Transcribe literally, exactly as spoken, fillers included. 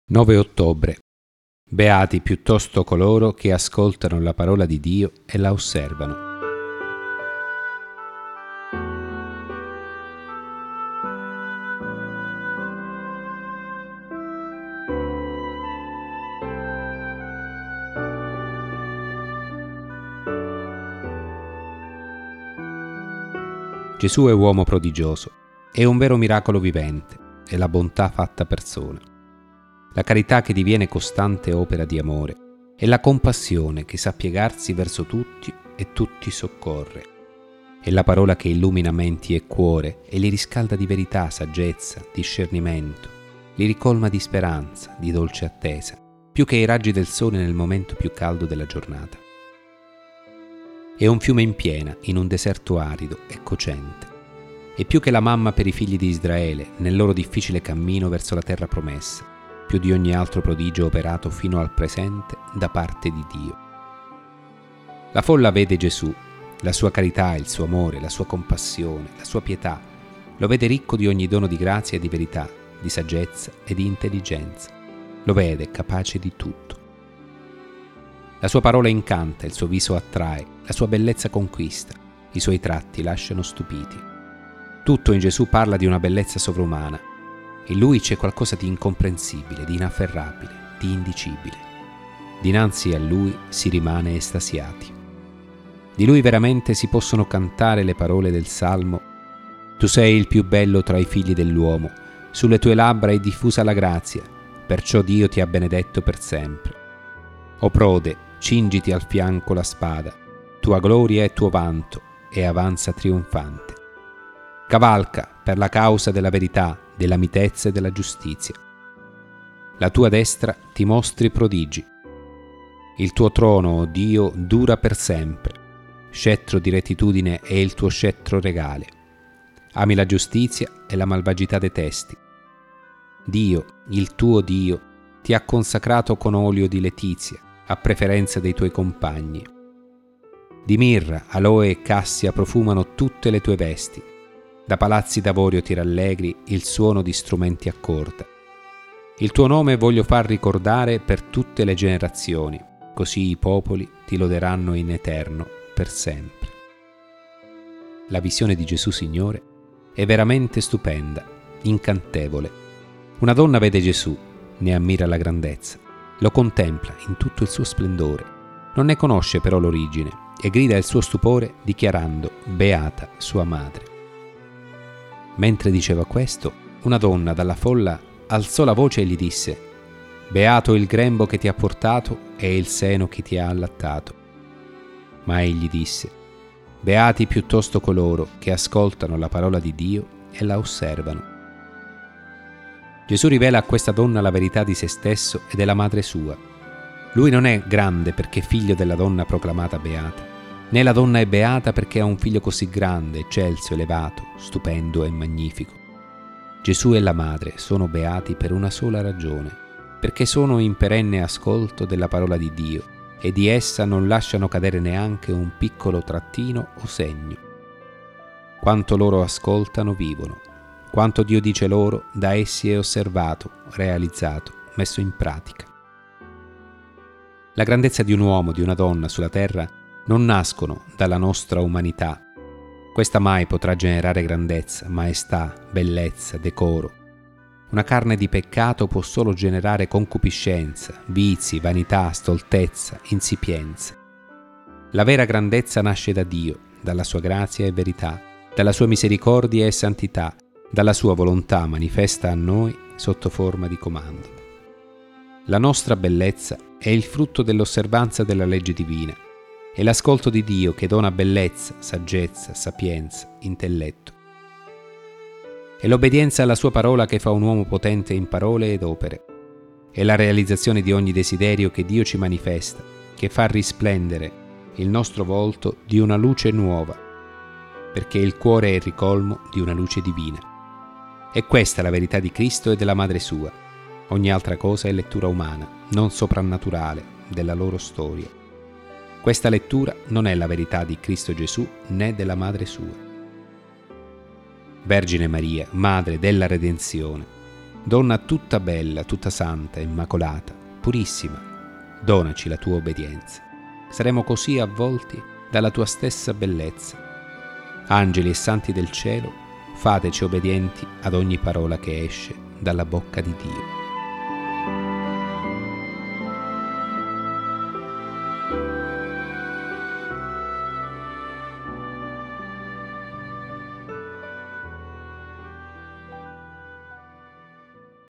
nove ottobre. Beati piuttosto coloro che ascoltano la parola di Dio e la osservano. Gesù è uomo prodigioso, è un vero miracolo vivente, è la bontà fatta persona. La carità che diviene costante opera di amore, è la compassione che sa piegarsi verso tutti e tutti soccorre. È la parola che illumina menti e cuore e li riscalda di verità, saggezza, discernimento, li ricolma di speranza, di dolce attesa, più che i raggi del sole nel momento più caldo della giornata. È un fiume in piena, in un deserto arido e cocente. È più che la mamma per i figli di Israele nel loro difficile cammino verso la terra promessa, più di ogni altro prodigio operato fino al presente da parte di Dio. La folla vede Gesù, la sua carità, il suo amore, la sua compassione, la sua pietà. Lo vede ricco di ogni dono di grazia e di verità, di saggezza e di intelligenza. Lo vede capace di tutto. La sua parola incanta, il suo viso attrae, la sua bellezza conquista, i suoi tratti lasciano stupiti. Tutto in Gesù parla di una bellezza sovrumana. In Lui c'è qualcosa di incomprensibile, di inafferrabile, di indicibile. Dinanzi a Lui si rimane estasiati. Di Lui veramente si possono cantare le parole del Salmo: Tu sei il più bello tra i figli dell'uomo, sulle tue labbra è diffusa la grazia, perciò Dio ti ha benedetto per sempre. O prode, cingiti al fianco la spada, tua gloria è tuo vanto, e avanza trionfante. Cavalca per la causa della verità, della mitezza e della giustizia. La tua destra ti mostri prodigi. Il tuo trono, o Dio, dura per sempre. Scettro di rettitudine è il tuo scettro regale. Ami la giustizia e la malvagità detesti. Dio, il tuo Dio, ti ha consacrato con olio di letizia, a preferenza dei tuoi compagni. Di mirra, aloe e cassia profumano tutte le tue vesti. Da palazzi d'avorio ti rallegri il suono di strumenti a corda. Il tuo nome voglio far ricordare per tutte le generazioni, così i popoli ti loderanno in eterno per sempre. La visione di Gesù Signore è veramente stupenda, incantevole. Una donna vede Gesù, ne ammira la grandezza. Lo contempla in tutto il suo splendore, non ne conosce però l'origine e grida il suo stupore dichiarando beata sua madre. Mentre diceva questo, una donna dalla folla alzò la voce e gli disse: Beato il grembo che ti ha portato e il seno che ti ha allattato. Ma egli disse: Beati piuttosto coloro che ascoltano la parola di Dio e la osservano. Gesù rivela a questa donna la verità di se stesso e della madre sua. Lui non è grande perché figlio della donna proclamata beata, né la donna è beata perché ha un figlio così grande, eccelso, elevato, stupendo e magnifico. Gesù e la madre sono beati per una sola ragione, perché sono in perenne ascolto della parola di Dio e di essa non lasciano cadere neanche un piccolo trattino o segno. Quanto loro ascoltano vivono. Quanto Dio dice loro, da essi è osservato, realizzato, messo in pratica. La grandezza di un uomo, di una donna sulla terra non nascono dalla nostra umanità. Questa mai potrà generare grandezza, maestà, bellezza, decoro. Una carne di peccato può solo generare concupiscenza, vizi, vanità, stoltezza, insipienza. La vera grandezza nasce da Dio, dalla sua grazia e verità, dalla sua misericordia e santità, dalla sua volontà manifesta a noi sotto forma di comando. La nostra bellezza è il frutto dell'osservanza della legge divina, è l'ascolto di Dio che dona bellezza, saggezza, sapienza, intelletto. È l'obbedienza alla sua parola che fa un uomo potente in parole ed opere. È la realizzazione di ogni desiderio che Dio ci manifesta, che fa risplendere il nostro volto di una luce nuova, perché il cuore è il ricolmo di una luce divina. È questa la verità di Cristo e della madre sua. Ogni altra cosa è lettura umana, non soprannaturale, della loro storia. Questa lettura non è la verità di Cristo Gesù né della madre sua. Vergine Maria, Madre della Redenzione, Donna tutta bella, tutta santa, immacolata, purissima, donaci la tua obbedienza. Saremo così avvolti dalla tua stessa bellezza. Angeli e santi del cielo, fateci obbedienti ad ogni parola che esce dalla bocca di Dio.